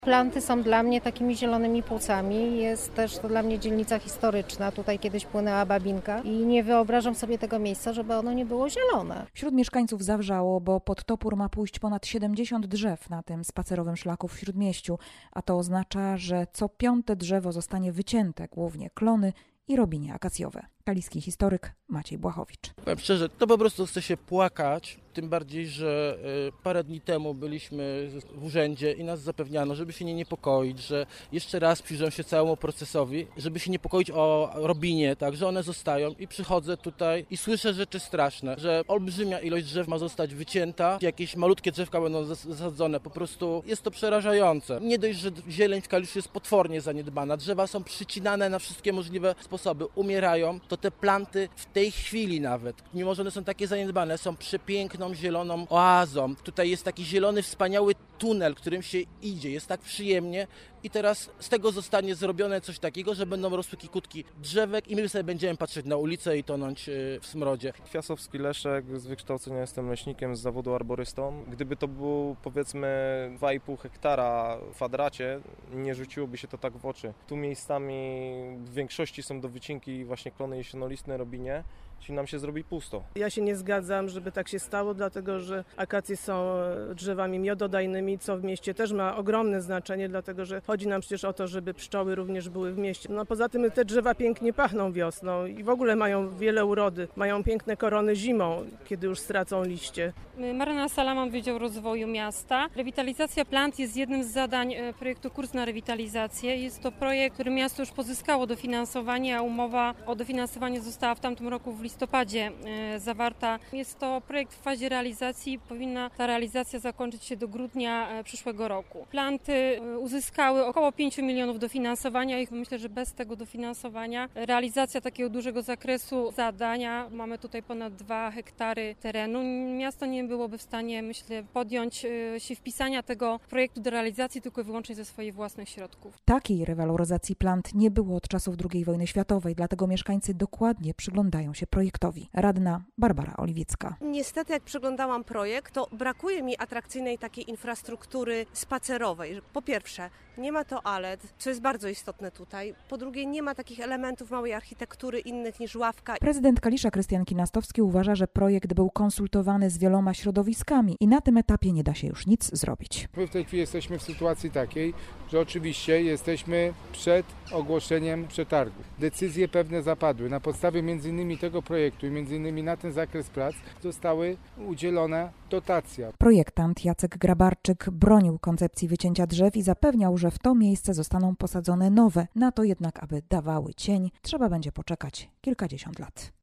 Planty są dla mnie takimi zielonymi płucami. Jest też to dla mnie dzielnica historyczna. Tutaj kiedyś płynęła Babinka i nie wyobrażam sobie tego miejsca, żeby ono nie było zielone. Wśród mieszkańców zawrzało, bo pod topór ma pójść ponad 70 drzew na tym spacerowym szlaku w Śródmieściu, a to oznacza, że co 5. drzewo zostanie wycięte, głównie klony i robinie akacjowe. Kaliski historyk Maciej Błachowicz. Powiem szczerze, to po prostu chce się płakać, tym bardziej, że parę dni temu byliśmy w urzędzie i nas zapewniano, żeby się nie niepokoić, że jeszcze raz przyjrzą się całemu procesowi, żeby się niepokoić o robinie, tak, że one zostają i przychodzę tutaj i słyszę rzeczy straszne, że olbrzymia ilość drzew ma zostać wycięta, jakieś malutkie drzewka będą zasadzone, po prostu jest to przerażające. Nie dość, że zieleń w Kaliszu jest potwornie zaniedbana, drzewa są przycinane na wszystkie możliwe sposoby, umierają, to te planty w tej chwili nawet, mimo że one są takie zaniedbane, są przepiękną, zieloną oazą. Tutaj jest taki zielony, wspaniały tunel, którym się idzie, jest tak przyjemnie i teraz z tego zostanie zrobione coś takiego, że będą rosły kikutki drzewek i my sobie będziemy patrzeć na ulicę i tonąć w smrodzie. Kwiasowski Leszek, z wykształcenia jestem leśnikiem, z zawodu arborystą. Gdyby to był, powiedzmy, 2,5 hektara w kwadracie, nie rzuciłoby się to tak w oczy. Tu miejscami w większości są do wycinki właśnie klony jesienolistne, robinie, czyli nam się zrobi pusto. Ja się nie zgadzam, żeby tak się stało, dlatego że akacje są drzewami miododajnymi, co w mieście też ma ogromne znaczenie, dlatego że chodzi nam przecież o to, żeby pszczoły również były w mieście. No poza tym te drzewa pięknie pachną wiosną i w ogóle mają wiele urody, mają piękne korony zimą, kiedy już stracą liście. Maryna Salaman, Wydział Rozwoju Miasta. Rewitalizacja plant jest jednym z zadań projektu Kurs na rewitalizację. Jest to projekt, który miasto już pozyskało dofinansowanie, a umowa o dofinansowanie została w tamtym roku w listopadzie zawarta. Jest to projekt w fazie realizacji. Powinna ta realizacja zakończyć się do grudnia przyszłego roku. Planty uzyskały około 5 milionów dofinansowania i myślę, że bez tego dofinansowania realizacja takiego dużego zakresu zadania, mamy tutaj ponad 2 hektary terenu, miasto nie byłoby w stanie, myślę, podjąć się wpisania tego projektu do realizacji tylko i wyłącznie ze swoich własnych środków. Takiej rewaloryzacji plant nie było od czasów II wojny światowej, dlatego mieszkańcy dokładnie przyglądają się projektowi. Radna Barbara Oliwiecka. Niestety, jak przeglądałam projekt, to brakuje mi atrakcyjnej takiej infrastruktury spacerowej. Po pierwsze, nie ma toalet, co jest bardzo istotne tutaj. Po drugie, nie ma takich elementów małej architektury innych niż ławka. Prezydent Kalisza Krystian Kinastowski uważa, że projekt był konsultowany z wieloma środowiskami i na tym etapie nie da się już nic zrobić. My w tej chwili jesteśmy w sytuacji takiej, że oczywiście jesteśmy przed ogłoszeniem przetargu. Decyzje pewne zapadły. Na podstawie m.in. tego projektu i m.in. na ten zakres prac zostały udzielona dotacja. Projektant Jacek Grabarczyk bronił koncepcji wycięcia drzew i zapewniał, że w to miejsce zostaną posadzone nowe. Na to jednak, aby dawały cień, trzeba będzie poczekać kilkadziesiąt lat.